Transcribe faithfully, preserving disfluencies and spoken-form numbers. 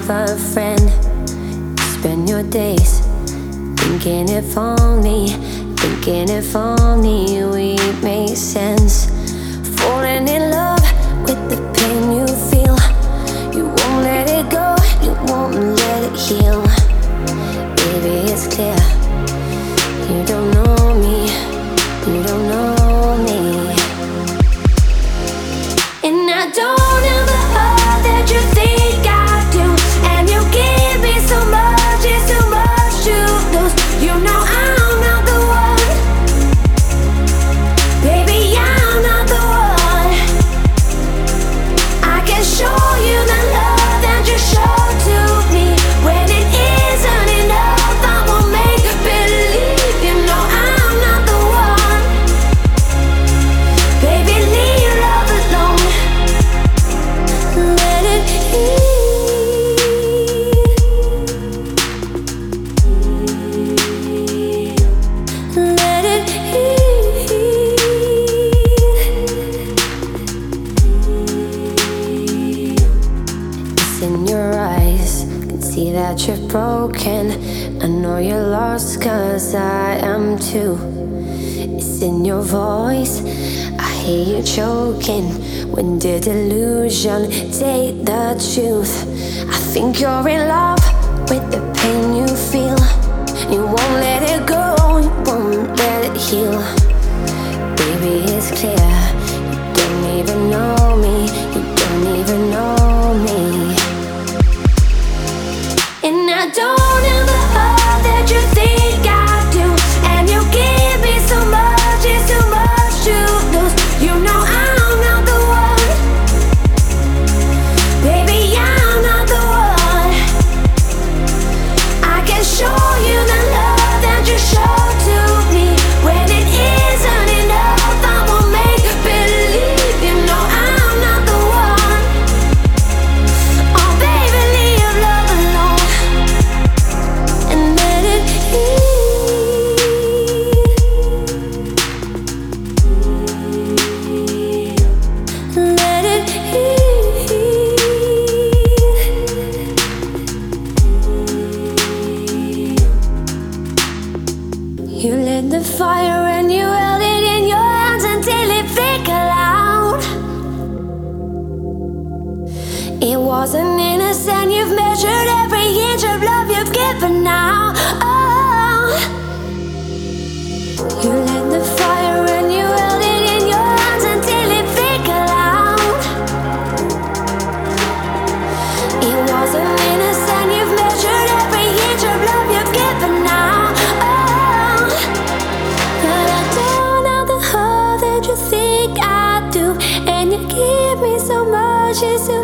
a friend. You spend your days thinking if only, thinking if only we make sense. Falling in love with the pain you feel. You won't let it go, you won't let it heal. Baby, it's clear, you don't know me, you don't know me. And I don't have the heart that you think I do. And you give me so much, it's too much to lose. You know I'm not the one. Baby, I'm not the one. I can show you the love that you show to me. When it isn't enough, I will make believe. You know I'm not the one. Baby, leave love alone. Let it heal. Let it heal. It's in your eyes, can see that you're broken. I know you're lost, cause I am too. It's in your voice, I hear you choking. When did illusion take the truth? I think you're in love with the pain you feel. You won't let it go, you won't let it heal. Baby, it's clear, you don't even know me, you don't even know me. And I don't have the heart that you think I do. And you give me so much, it's too much to lose. You know I'm not the one. Baby, I'm not the one. I can show you the love that you show to me. When it isn't enough, I will make believe. You know I'm not the one. Oh baby, leave love alone. And let it heal. Let it heal. You lit the fire and you held it in your hands until it flickered out. It wasn't innocent, you've measured every inch of love you've given now. Oh, you lit the fire and you held it in your hands until it flickered out. It wasn't innocent, you've measured every inch of love you've given now. Oh, but I don't have the heart that you think I do. And you give me so much, it's too